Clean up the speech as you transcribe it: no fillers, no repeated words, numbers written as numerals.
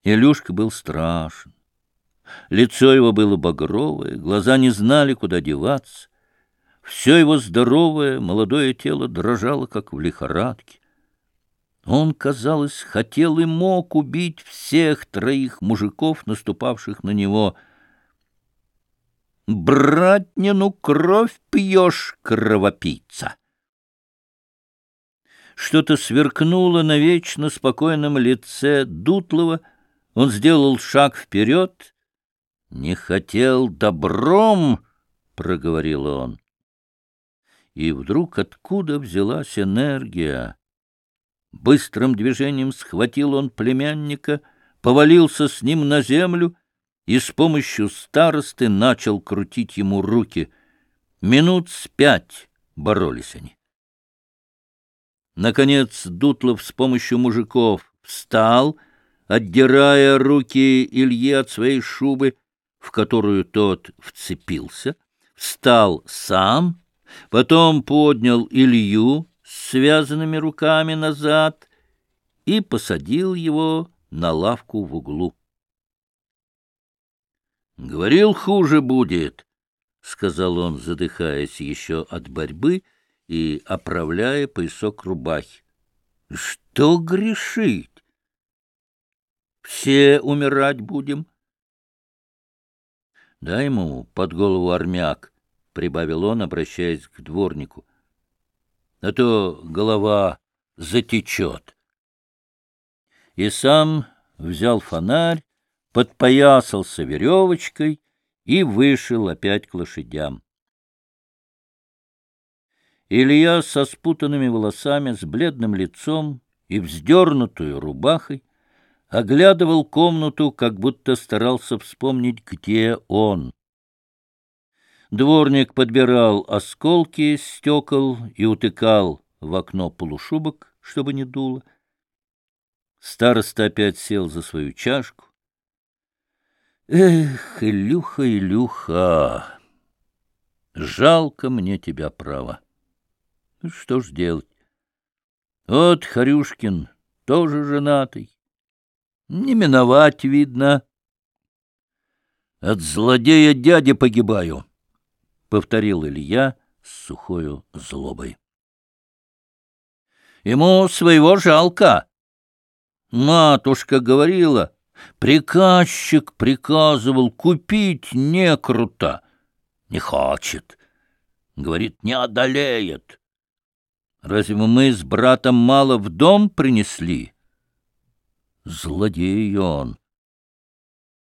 Илюшка был страшен. Лицо его было багровое, глаза не знали, куда деваться. Все его здоровое, молодое тело дрожало, как в лихорадке. Он, казалось, хотел и мог убить всех троих мужиков, наступавших на него. «Братнину кровь пьешь, кровопийца!» Что-то сверкнуло на вечно спокойном лице Дутлова. Он сделал шаг вперед. «Не хотел добром!» — проговорил он. И вдруг откуда взялась энергия? Быстрым движением схватил он племянника, повалился с ним на землю и с помощью старосты начал крутить ему руки. Минут с 5 боролись они. Наконец Дутлов с помощью мужиков встал, отдирая руки Ильи от своей шубы, в которую тот вцепился, встал сам, потом поднял Илью с связанными руками назад и посадил его на лавку в углу. «Говорил, хуже будет», — сказал он, задыхаясь еще от борьбы и оправляя поясок рубахи. «Что грешить? Все умирать будем». «Дай ему под голову армяк», — прибавил он, обращаясь к дворнику, — «а то голова затечет». И сам взял фонарь, подпоясался веревочкой и вышел опять к лошадям. Илья со спутанными волосами, с бледным лицом и вздернутую рубахой оглядывал комнату, как будто старался вспомнить, где он. Дворник подбирал осколки стекол и утыкал в окно полушубок, чтобы не дуло. Староста опять сел за свою чашку. «Эх, Илюха, Илюха, жалко мне тебя, право. Что ж делать? Вот Харюшкин тоже женатый. Не миновать, видно. От злодея дяди погибаю», — повторил Илья с сухою злобой. «Ему своего жалко. Матушка говорила, приказчик приказывал, купить не круто. Не хочет. Говорит, не одолеет. Разве мы с братом мало в дом принесли? Злодей он.